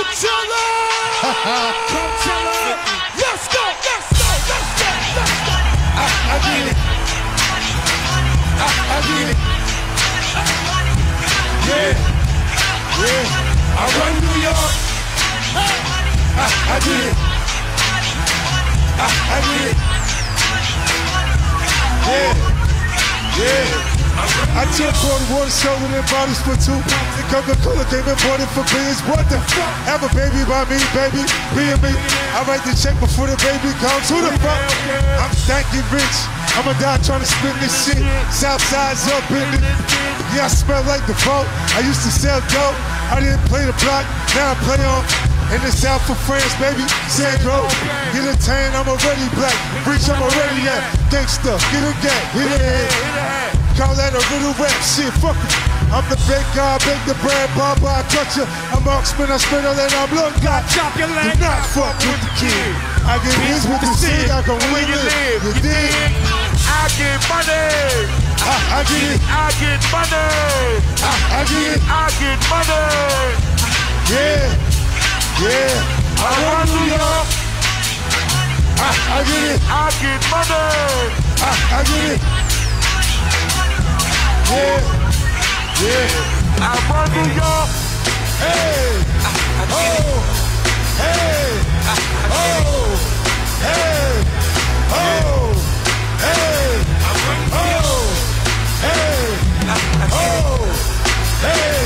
Coachella! Coachella! Let's go! Let's go! Let's go! Let's go! I get it. I get it. Yeah. Yeah. I run New York. I get it. I get it. Yeah. Yeah. I took all the water, shoulder, and bodies for two. The Coca-Cola came imported for billions. What the fuck? Have a baby by me, baby. Being me. I write the check before the baby comes. Who the fuck? I'm stanky rich. I'ma die trying to spin this shit. Southside's up in it. Yeah, I smell like the boat. I used to sell dope. I didn't play the block. Now I play on. In the south of France, baby. Sandro. Get a tan, I'm already black. Reach, I'm already at. Gangsta, get a gang. Hit a head. Call that a little rap shit, fuck it. I'm the big guy, bake the bread, Baba, I touch ya. I'm marksman, I spit all that, I'm blood guy. Chop your leg. Do not fuck with the kid. I get his with the seed, I can win it. You dig? I get money. I get it. I get money. I get it. I get money. Yeah. Yeah. I run New York. I get it. I get money. I get it. Yeah, yeah. I run New York. Hey, oh, hey, oh, hey, oh, hey, oh, hey, oh, hey.